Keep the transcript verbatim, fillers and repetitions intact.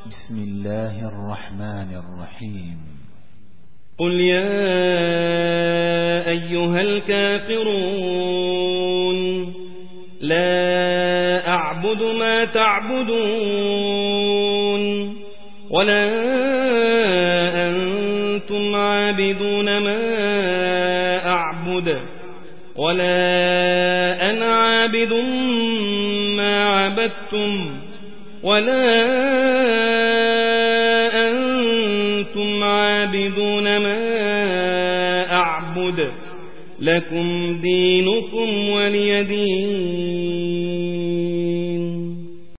بسم الله الرحمن الرحيم قل يا أيها الكافرون لا أعبد ما تعبدون ولا أنتم عابدون ما أعبد ولا أنا عابد ما عبدتم ولا أنتم عابدون ما أعبد لكم دينكم ولي دين.